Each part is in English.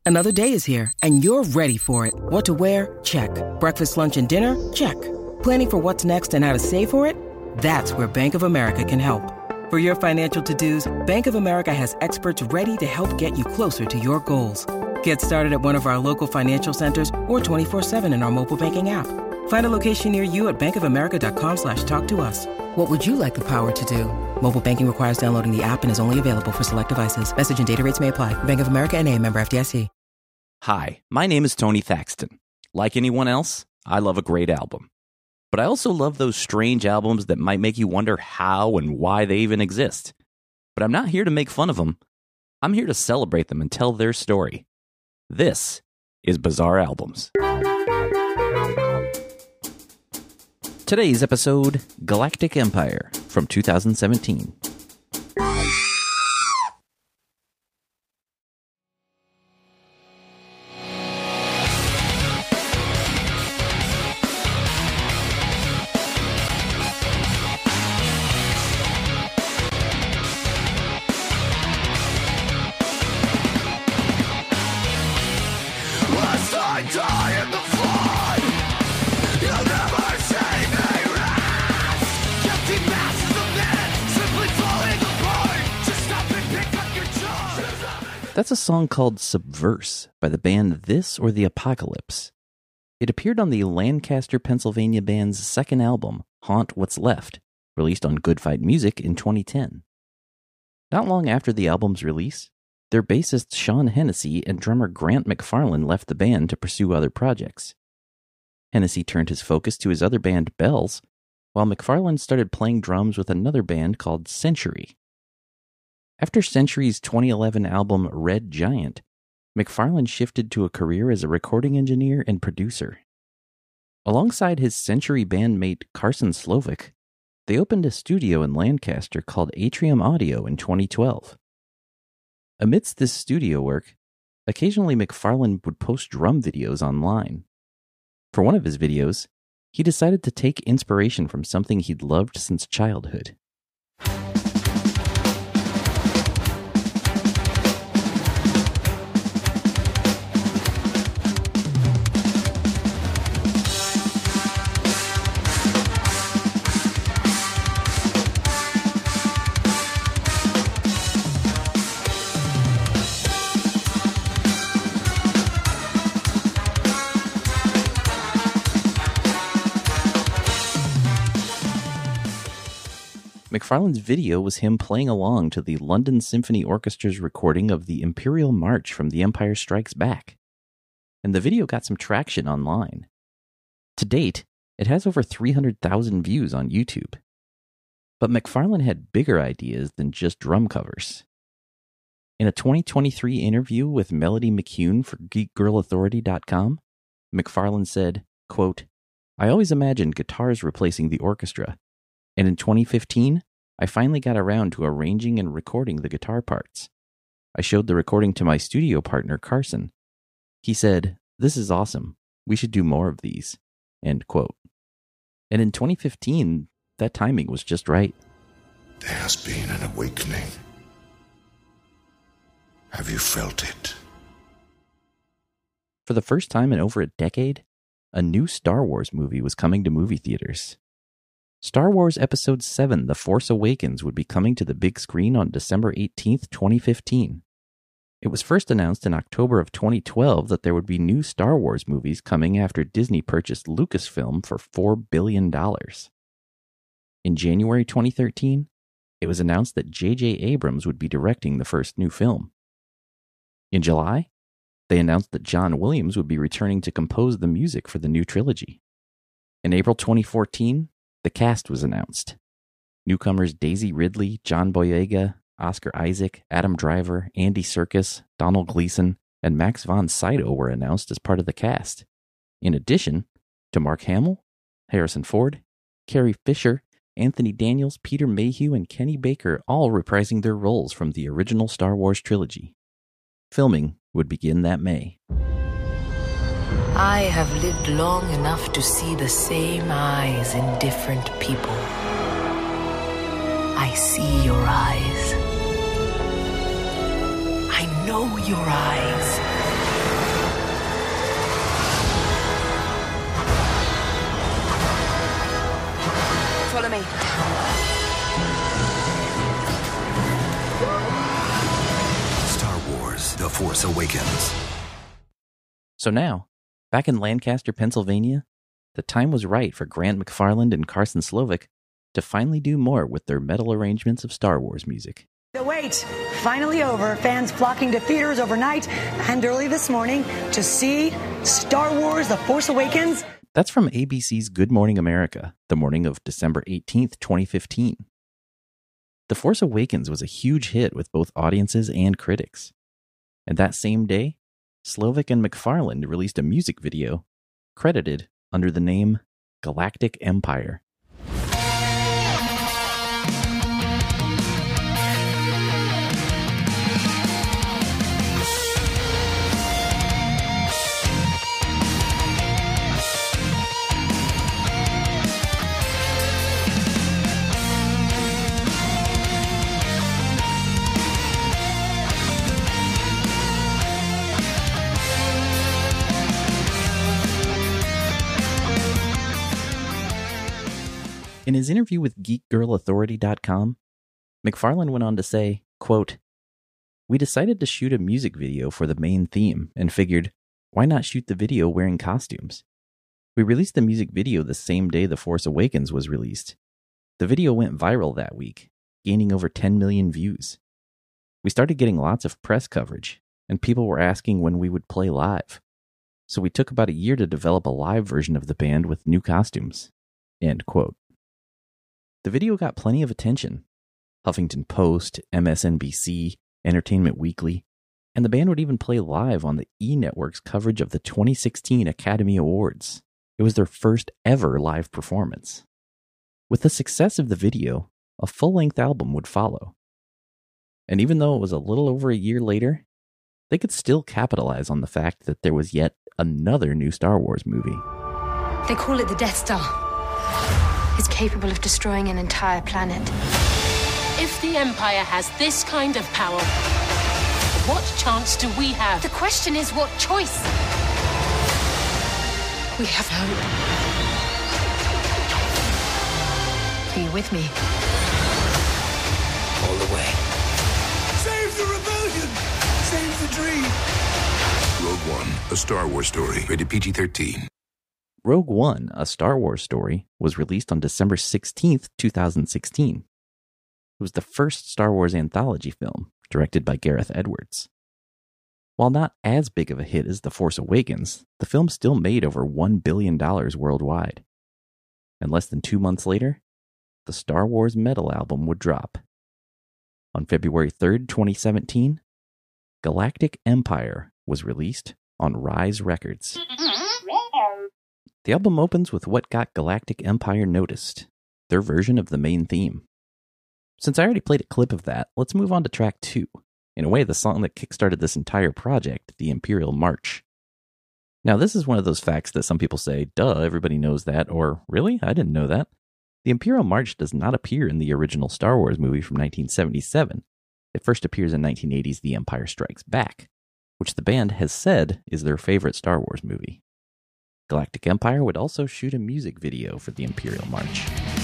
Another day is here, and you're ready for it. What to wear? Check. Breakfast, lunch, and dinner? Check. Planning for what's next and how to save for it? That's where Bank of America can help. For your financial to-dos, Bank of America has experts ready to help get you closer to your goals. Get started at one of our local financial centers or 24/7 in our mobile banking app. Find a location near you at bankofamerica.com/talktous. What would you like the power to do? Mobile banking requires downloading the app and is only available for select devices. Message and data rates may apply. Bank of America N.A., member FDIC. Hi, my name is Tony Thaxton. Like anyone else, I love a great album. But I also love those strange albums that might make you wonder how and why they even exist. But I'm not here to make fun of them. I'm here to celebrate them and tell their story. This is Bizarre Albums. Today's episode, Galactic Empire from 2017. That's a song called Subverse by the band This or the Apocalypse. It appeared on the Lancaster, Pennsylvania band's second album, Haunt What's Left, released on Good Fight Music in 2010. Not long after the album's release, their bassist Sean Hennessy and drummer Grant McFarlane left the band to pursue other projects. Hennessy turned his focus to his other band Bells, while McFarlane started playing drums with another band called Century. After Century's 2011 album Red Giant, McFarlane shifted to a career as a recording engineer and producer. Alongside his Century bandmate Carson Slovic, they opened a studio in Lancaster called Atrium Audio in 2012. Amidst this studio work, occasionally McFarlane would post drum videos online. For one of his videos, he decided to take inspiration from something he'd loved since childhood. McFarlane's video was him playing along to the London Symphony Orchestra's recording of the Imperial March from The Empire Strikes Back. And the video got some traction online. To date, it has over 300,000 views on YouTube. But McFarlane had bigger ideas than just drum covers. In a 2023 interview with Melody McCune for GeekGirlAuthority.com, McFarlane said, quote, "I always imagined guitars replacing the orchestra. And in 2015, I finally got around to arranging and recording the guitar parts. I showed the recording to my studio partner, Carson. He said, 'This is awesome. We should do more of these.'" End quote. And in 2015, that timing was just right. There has been an awakening. Have you felt it? For the first time in over a decade, a new Star Wars movie was coming to movie theaters. Star Wars Episode 7, The Force Awakens, would be coming to the big screen on December 18th, 2015. It was first announced in October of 2012 that there would be new Star Wars movies coming after Disney purchased Lucasfilm for $4 billion. In January 2013, it was announced that J.J. Abrams would be directing the first new film. In July, they announced that John Williams would be returning to compose the music for the new trilogy. In April 2014, the cast was announced. Newcomers Daisy Ridley, John Boyega, Oscar Isaac, Adam Driver, Andy Serkis, Donald Gleason, and Max von Sydow were announced as part of the cast. In addition to Mark Hamill, Harrison Ford, Carrie Fisher, Anthony Daniels, Peter Mayhew, and Kenny Baker all reprising their roles from the original Star Wars trilogy. Filming would begin that May. I have lived long enough to see the same eyes in different people. I see your eyes. I know your eyes. me. Star Wars: The Force Awakens. So now, back in Lancaster, Pennsylvania, the time was right for Grant McFarland and Carson Slovic to finally do more with their metal arrangements of Star Wars music. The wait, finally over. Fans flocking to theaters overnight and early this morning to see Star Wars: The Force Awakens. That's from ABC's Good Morning America, the morning of December 18th, 2015. The Force Awakens was a huge hit with both audiences and critics. And that same day, Slovic and McFarland released a music video credited under the name Galactic Empire. In his interview with GeekGirlAuthority.com, McFarland went on to say, quote, "We decided to shoot a music video for the main theme and figured, why not shoot the video wearing costumes? We released the music video the same day The Force Awakens was released. The video went viral that week, gaining over 10 million views. We started getting lots of press coverage, and people were asking when we would play live. So we took about a year to develop a live version of the band with new costumes." End quote. The video got plenty of attention. Huffington Post, MSNBC, Entertainment Weekly, and the band would even play live on the E! Network's coverage of the 2016 Academy Awards. It was their first ever live performance. With the success of the video, a full-length album would follow. And even though it was a little over a year later, they could still capitalize on the fact that there was yet another new Star Wars movie. They call it the Death Star. It's capable of destroying an entire planet. If the Empire has this kind of power, what chance do we have? The question is, what choice? We have hope. Are you with me? All the way. Save the rebellion! Save the dream! Rogue One, a Star Wars story. Rated PG-13. Rogue One, a Star Wars story, was released on December 16th, 2016. It was the first Star Wars anthology film, directed by Gareth Edwards. While not as big of a hit as The Force Awakens, the film still made over $1 billion worldwide. And less than 2 months later, the Star Wars metal album would drop. On February 3rd, 2017, Galactic Empire was released on Rise Records. The album opens with what got Galactic Empire noticed, their version of the main theme. Since I already played a clip of that, let's move on to track 2. In a way, the song that kickstarted this entire project, the Imperial March. Now, this is one of those facts that some people say, duh, everybody knows that, or really? I didn't know that. The Imperial March does not appear in the original Star Wars movie from 1977. It first appears in 1980's The Empire Strikes Back, which the band has said is their favorite Star Wars movie. Galactic Empire would also shoot a music video for the Imperial March.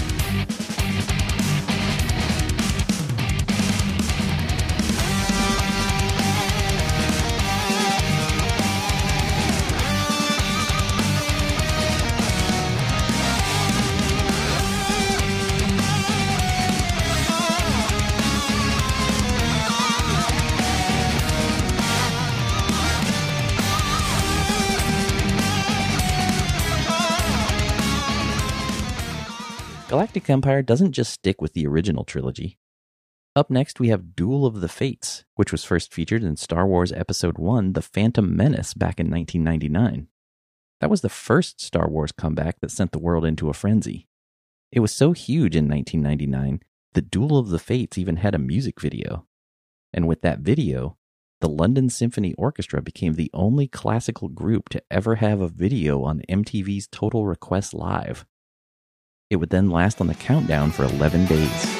Galactic Empire doesn't just stick with the original trilogy. Up next, we have Duel of the Fates, which was first featured in Star Wars Episode 1, The Phantom Menace, back in 1999. That was the first Star Wars comeback that sent the world into a frenzy. It was so huge in 1999 that Duel of the Fates even had a music video. And with that video, the London Symphony Orchestra became the only classical group to ever have a video on MTV's Total Request Live. It would then last on the countdown for 11 days.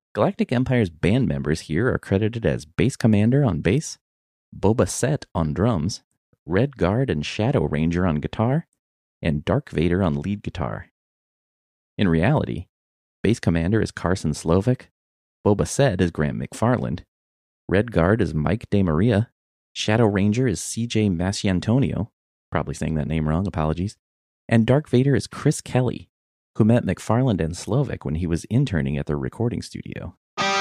Galactic Empire's band members here are credited as Bass Commander on bass, Boba Fett on drums, Red Guard and Shadow Ranger on guitar, and Dark Vader on lead guitar. In reality, Bass Commander is Carson Slovic, Boba Fett is Grant McFarland, Red Guard is Mike DeMaria, Shadow Ranger is CJ Masciantonio, probably saying that name wrong, apologies, and Dark Vader is Chris Kelly, who met McFarland and Slovic when he was interning at their recording studio.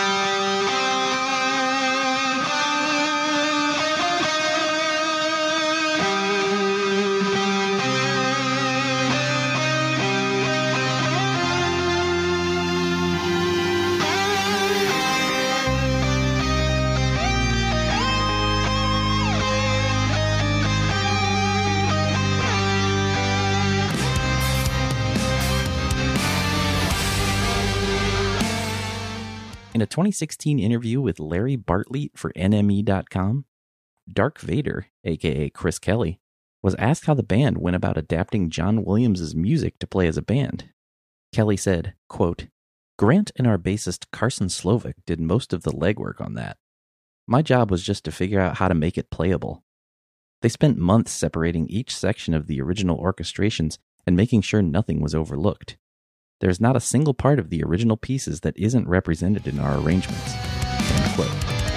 In a 2016 interview with Larry Bartlett for NME.com, Dark Vader, aka Chris Kelly, was asked how the band went about adapting John Williams' music to play as a band. Kelly said, quote, "Grant and our bassist Carson Slovic did most of the legwork on that. My job was just to figure out how to make it playable. They spent months separating each section of the original orchestrations and making sure nothing was overlooked. There's not a single part of the original pieces that isn't represented in our arrangements." End quote.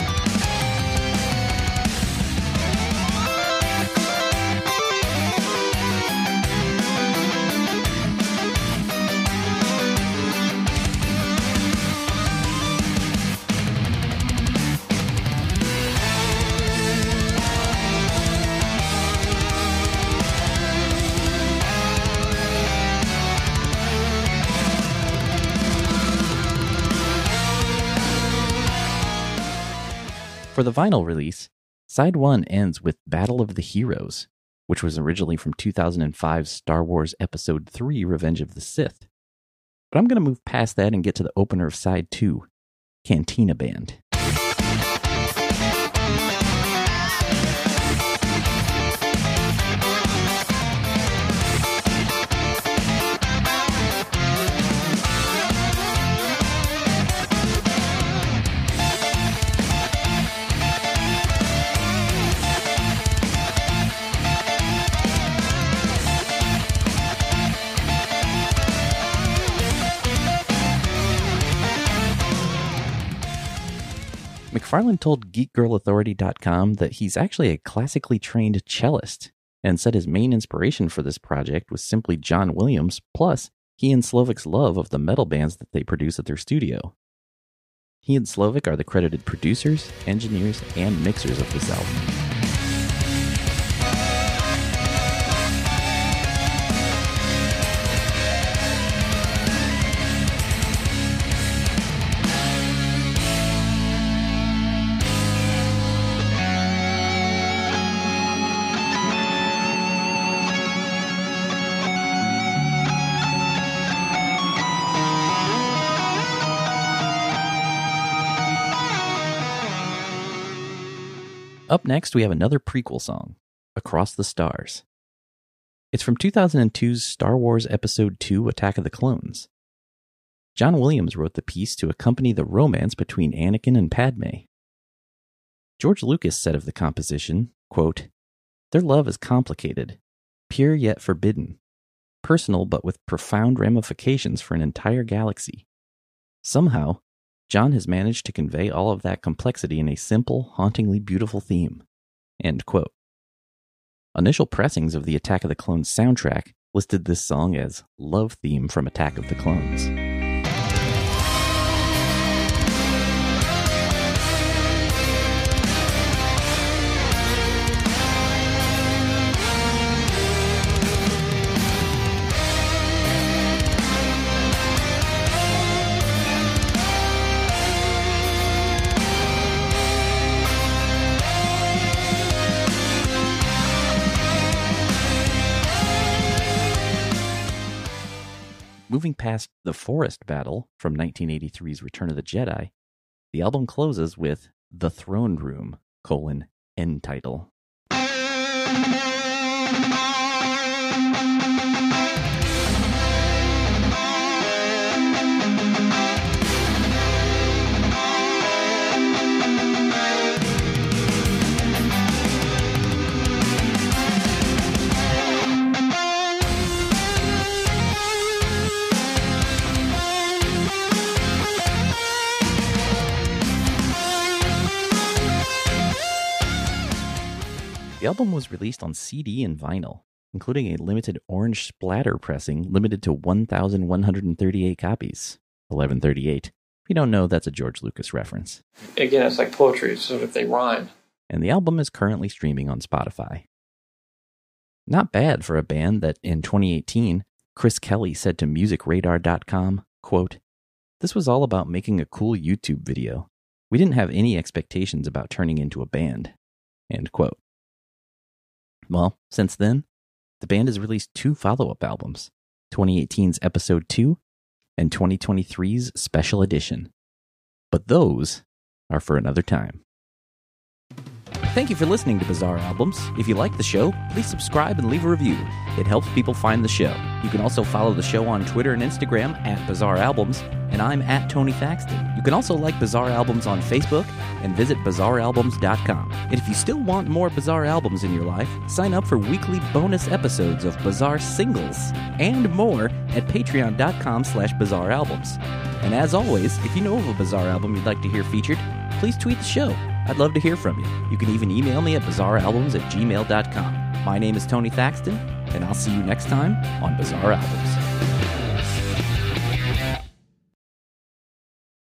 For the vinyl release, Side 1 ends with Battle of the Heroes, which was originally from 2005's Star Wars Episode 3 Revenge of the Sith. But I'm going to move past that and get to the opener of Side 2, Cantina Band. McFarlane told GeekGirlAuthority.com that he's actually a classically trained cellist, and said his main inspiration for this project was simply John Williams, plus he and Slovic's love of the metal bands that they produce at their studio. He and Slovic are the credited producers, engineers, and mixers of this album. Up next, we have another prequel song, Across the Stars. It's from 2002's Star Wars Episode 2, Attack of the Clones. John Williams wrote the piece to accompany the romance between Anakin and Padme. George Lucas said of the composition, quote, "Their love is complicated, pure yet forbidden, personal but with profound ramifications for an entire galaxy. Somehow, John has managed to convey all of that complexity in a simple, hauntingly beautiful theme." End quote. Initial pressings of the Attack of the Clones soundtrack listed this song as Love Theme from Attack of the Clones. Moving past the Forest Battle from 1983's Return of the Jedi, the album closes with The Throne Room, end title. The album was released on CD and vinyl, including a limited orange splatter pressing limited to 1,138 copies. 1138. If you don't know, that's a George Lucas reference. Again, it's like poetry, so if they rhyme. And the album is currently streaming on Spotify. Not bad for a band that, in 2018, Chris Kelly said to MusicRadar.com, quote, "This was all about making a cool YouTube video. We didn't have any expectations about turning into a band." End quote. Well, since then, the band has released 2 follow-up albums, 2018's Episode 2 and 2023's Special Edition. But those are for another time. Thank you for listening to Bizarre Albums. If you like the show, please subscribe and leave a review. It helps people find the show. You can also follow the show on Twitter and Instagram at Bizarre Albums, and I'm at Tony Thaxton. You can also like Bizarre Albums on Facebook and visit BizarreAlbums.com. And if you still want more Bizarre Albums in your life, sign up for weekly bonus episodes of Bizarre Singles and more at Patreon.com/BizarreAlbums. And as always, if you know of a Bizarre album you'd like to hear featured, please tweet the show. I'd love to hear from you. You can even email me at bizarrealbums@gmail.com. My name is Tony Thaxton, and I'll see you next time on Bizarre Albums.